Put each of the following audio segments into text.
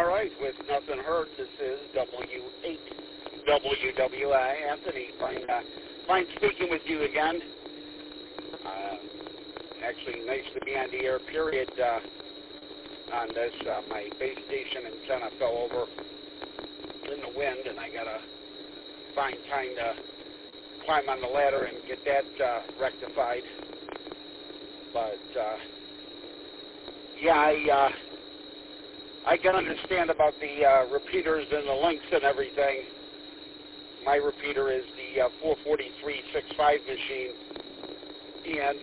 All right, with nothing heard, this is W8WWI. Anthony, fine speaking with you again. Actually, nice to be on the air, period, on this. My base station antenna fell over in the wind, and I got to find time to climb on the ladder and get that rectified. But, yeah, I can understand about the repeaters and the links and everything. My repeater is the 44365 machine, and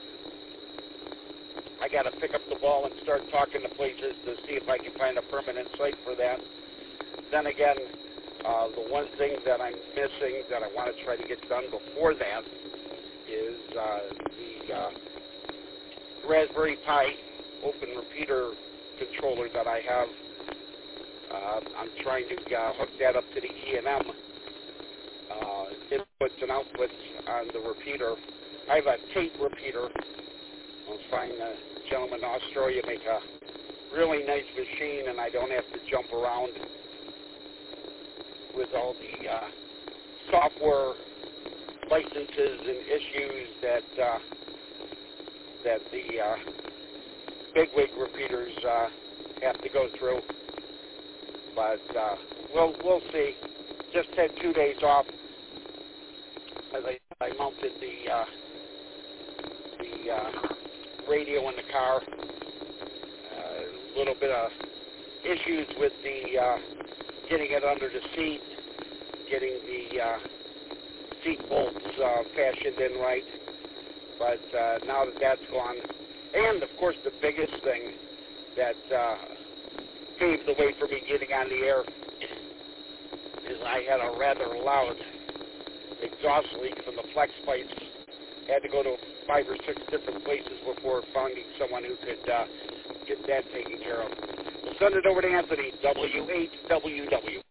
I got to pick up the ball and start talking to places to see if I can find a permanent site for that. Then again, the one thing that I'm missing that I want to try to get done before that is the Raspberry Pi open repeater controller that I have. I'm trying to hook that up to the E&M inputs and outputs on the repeater. I have a tape repeater. I'll find a gentleman in Australia make a really nice machine, and I don't have to jump around with all the software licenses and issues that the bigwig repeaters have to go through. But we'll see. Just had 2 days off as I mounted the radio in the car. A little bit of issues with the getting it under the seat, getting the seat bolts fashioned in right. But now that that's gone, and of course the biggest thing that paved the way for me getting on the air is I had a rather loud exhaust leak from the flex pipes. Had to go to 5 or 6 different places before finding someone who could get that taken care of. We'll send it over to Anthony, W8WW.